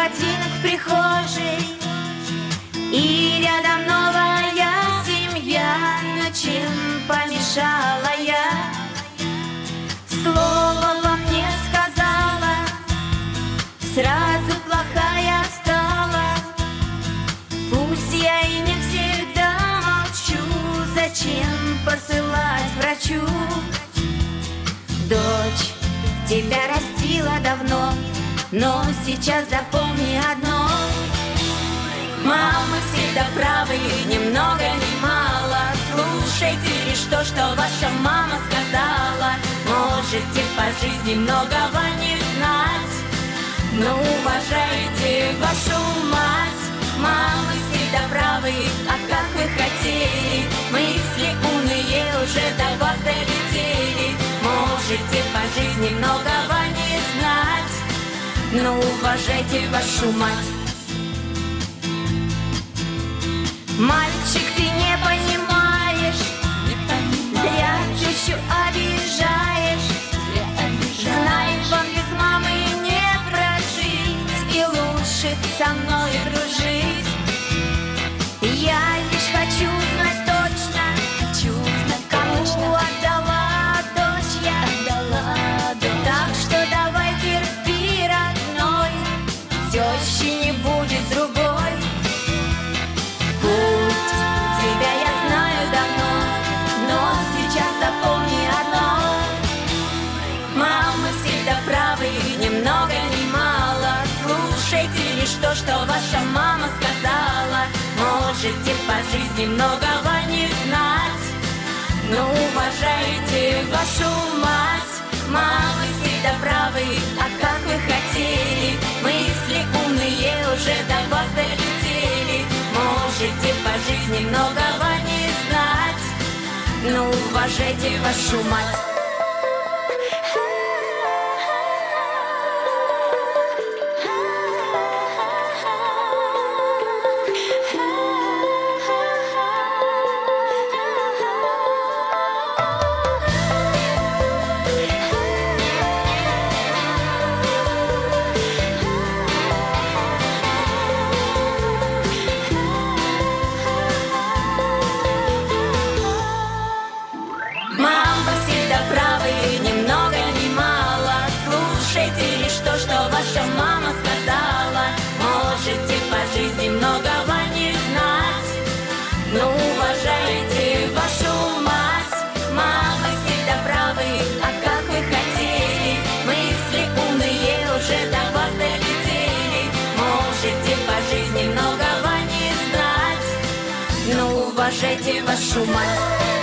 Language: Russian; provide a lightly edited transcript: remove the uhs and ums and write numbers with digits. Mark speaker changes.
Speaker 1: ботинок в прихожей, и рядом новая семья. Но чем помешала я? Слово вам не сказала, сразу плохая стала. Пусть я и не всегда молчу, зачем посылать врачу? Дочь, тебя растила давно, но сейчас запомни одно: мамы всегда правы, ни много ни мало. Слушайте лишь то, что ваша мама сказала. Можете по жизни многого не знать, но уважайте вашу мать. Мамы всегда правы, а как вы хотели, мысли умные уже до вас долетели. Можете по жизни многого не знать, но уважайте вашу мать. Мальчик, ты не понимаешь, зря тещу обижаешь. Знай, вам без мамы не прожить, и лучше со мной дружить. Я лишь хочу знать точно, кому отдала дочь я. Так что давай терпи, родной, тещи не будет другой. Пусть тебя я знаю давно, но сейчас запомни одно: мамы всегда правы, ни много ни мало. Слушайте лишь то, что ваша мама сказала. Можете по жизни многого не знать, но уважайте вашу мать. Мамы всегда правы, а как вы хотели, мысли умные уже до вас долетели. Можете по жизни многого не знать, но уважайте вашу мать. Уважайте вашу мать.